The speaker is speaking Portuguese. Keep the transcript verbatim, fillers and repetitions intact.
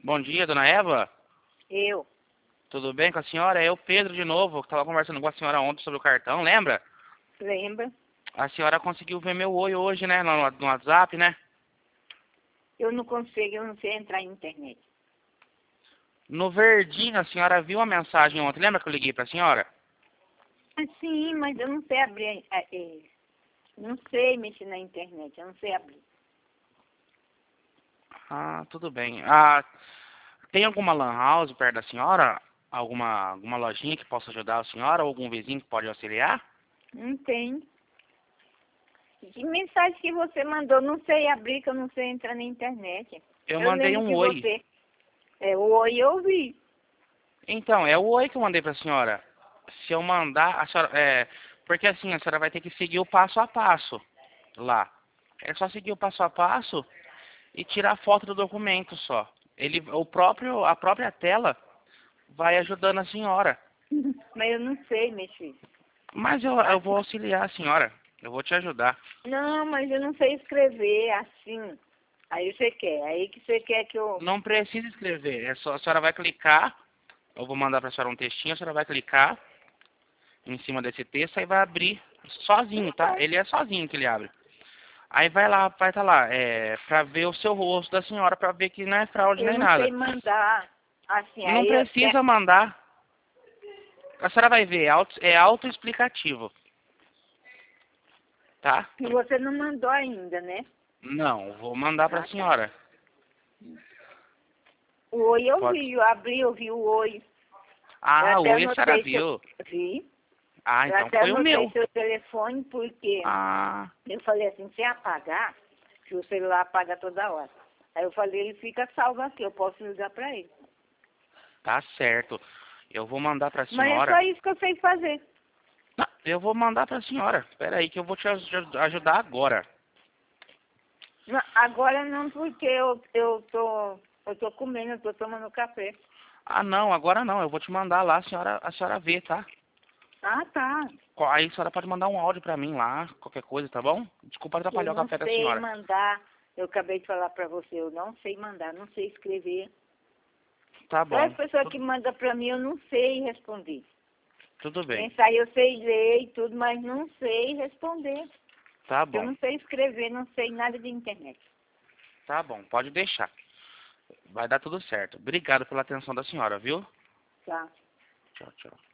Bom dia, dona Eva. Eu. Tudo bem com a senhora? É o Pedro de novo, que estava conversando com a senhora ontem sobre o cartão, lembra? Lembra? A senhora conseguiu ver meu oi hoje, né? No, no WhatsApp, né? Eu não consigo, eu não sei entrar na internet. No verdinho, a senhora viu a mensagem ontem. Lembra que eu liguei pra senhora? Ah, sim, mas eu não sei abrir. É, é, não sei mexer na internet, eu não sei abrir. Ah, tudo bem. Ah, tem alguma lan house perto da senhora? Alguma, alguma lojinha que possa ajudar a senhora? Ou algum vizinho que pode auxiliar? Não tem. Que mensagem que você mandou? Não sei abrir, que eu não sei entrar na internet. Eu Eu mandei lembro um que oi. você. É, o oi eu vi. Então, é o oi que eu mandei pra senhora. Se eu mandar, a senhora, é, porque assim, a senhora vai ter que seguir o passo a passo lá. É só seguir o passo a passo e tirar foto do documento só. Ele, o próprio, a própria tela vai ajudando a senhora. Mas eu não sei mexer. Mas eu, eu vou auxiliar a senhora. Eu vou te ajudar. Não, mas eu não sei escrever assim. Aí você quer. Aí que você quer que eu. Não precisa escrever. É só, a senhora vai clicar. Eu vou mandar pra senhora um textinho. A senhora vai clicar em cima desse texto e vai abrir sozinho, tá? Ele é sozinho que ele abre. Aí vai lá, vai estar tá lá, é, pra ver o seu rosto da senhora, pra ver que não é fraude Eu nem não sei nada. mandar assim. Não Aí eu. precisa mandar. A senhora vai ver, é auto, é autoexplicativo, tá? E você não mandou ainda, né? Não, vou mandar pra Ah, tá. senhora. O oi eu Pode. vi, eu abri, eu vi o oi. Eu Ah, até oi, a senhora anotei seu. viu. Vi. Ah, Eu então até foi o anotei meu. seu telefone porque Ah, eu falei assim, se apagar, que o celular apaga toda hora. Aí eu falei, ele fica salvo aqui, eu posso ligar pra ele. tá certo. Eu vou mandar pra Mas é só senhora. isso que eu sei fazer. Não, eu vou mandar pra senhora. Espera aí que eu vou te aj- ajudar agora. Não, agora não, porque eu, eu tô. Eu tô comendo, eu tô tomando café. Ah, não, agora não. Eu vou te mandar lá, a senhora, a senhora vê, tá? Ah, tá. Co- Aí a senhora pode mandar um áudio pra mim lá, qualquer coisa, tá bom? Desculpa Eu atrapalhar o não café da sei senhora. mandar. Eu acabei de falar pra você, eu não sei mandar, não sei escrever. Tá Só as bom. pessoas que Tu- mandam pra mim, eu não sei responder. Tudo bem. Mensagem eu sei ler e tudo, mas não sei responder. Tá Eu bom. não sei escrever, não sei nada de internet. Tá bom, pode deixar. Vai dar tudo certo. Obrigado pela atenção da senhora, viu? Tá? Tchau, tchau.